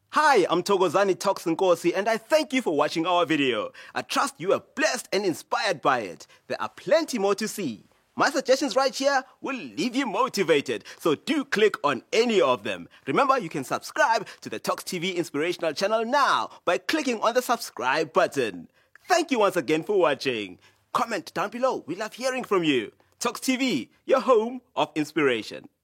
Hi, I'm Thokozani Talks Nkosi, and I thank you for watching our video. I trust you are blessed and inspired by it. There are plenty more to see. My suggestions right here will leave you motivated, so do click on any of them. Remember, you can subscribe to the Talks TV Inspirational channel now by clicking on the subscribe button. Thank you once again for watching. Comment down below. We love hearing from you. Talks TV, your home of inspiration.